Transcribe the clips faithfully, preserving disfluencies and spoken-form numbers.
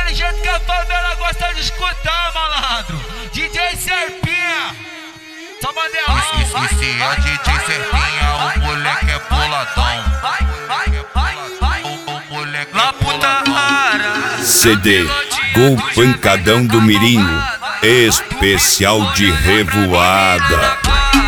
daquele jeito que a favela gosta de escutar, malandro. D J Serpinha, só bandeirão. Esse é D J Serpinha, o moleque é boladão. O moleque é boladão. C D Gol Pancadão do Mirinho, especial de revoada.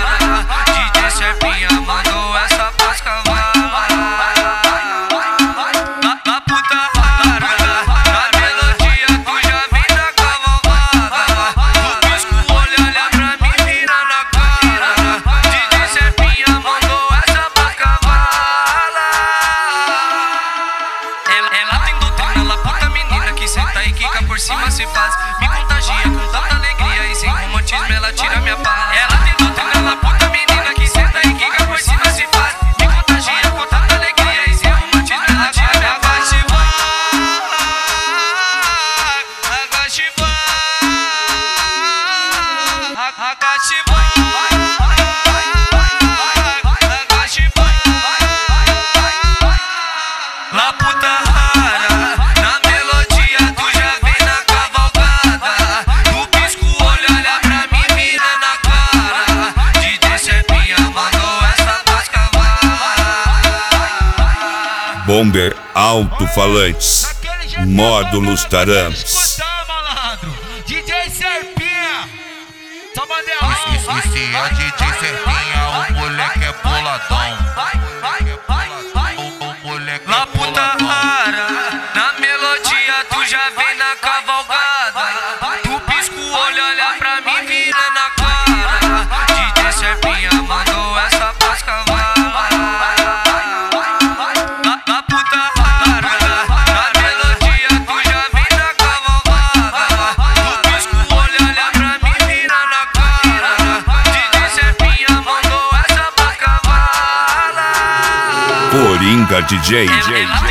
Por cima se faz, me contagia com tanta alegria e sem romantismo ela tira minha paz. Ela tem doutrina, ela puta menina que senta e quica por cima se faz, me contagia com tanta alegria e sem romantismo ela tira minha paz. Agache vai, agache vai, agache vai, lá puta rara, na melodia tu já vem na cavalgada. Tu pisca o olho, olha pra mim, vira na cara. D J Serpinha mandou essa pras cavalas. Bomber Alto-Falantes, módulos Tarampes. Escutar, malandro. D J Serpinha, só bandeirão. Esse é D J Serpinha, o moleque é boladão. O moleque Lá é puta boladão. rara, na melodia tu já vem na cavalgada. Tu pisca o olho, olha pra mim, vira na cara. D J Serpinha mandou essa pras cavalas. Lá, lá puta rara, na melodia tu já vem na cavalgada. Tu pisca o olho, olha pra mim, vira na cara. D J Serpinha mandou essa pras cavalas. Coringa D J. Ela